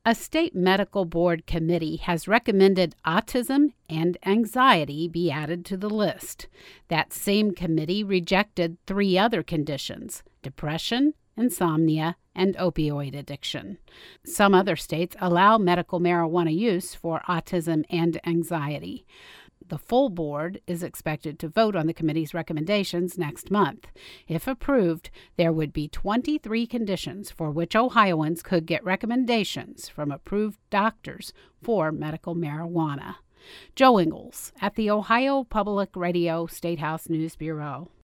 A state medical board committee has recommended autism and anxiety be added to the list. That same committee rejected 3 other conditions: depression, insomnia, and opioid addiction. Some other states allow medical marijuana use for autism and anxiety. The full board is expected to vote on the committee's recommendations next month. If approved, there would be 23 conditions for which Ohioans could get recommendations from approved doctors for medical marijuana. Joe Ingles at the Ohio Public Radio State House News Bureau.